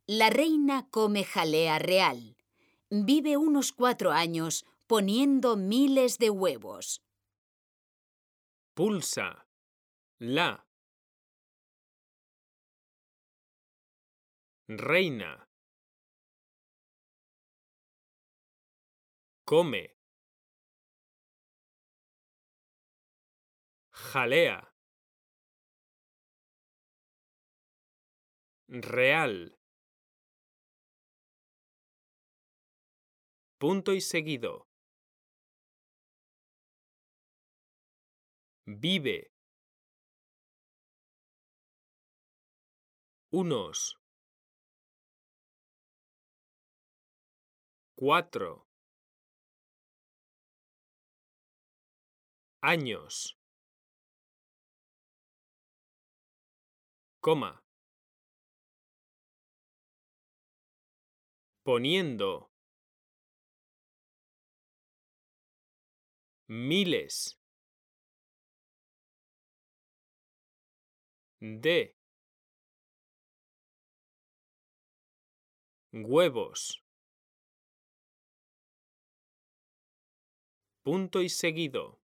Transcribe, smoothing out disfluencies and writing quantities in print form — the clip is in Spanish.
La reina come jalea real. Vive unos 4 años poniendo miles de huevos. Pulsa. La. Reina. Come. Jalea. Real. Punto y seguido. Vive. Unos. 4 años. Coma. Poniendo. Miles. De. Huevos. Punto y seguido.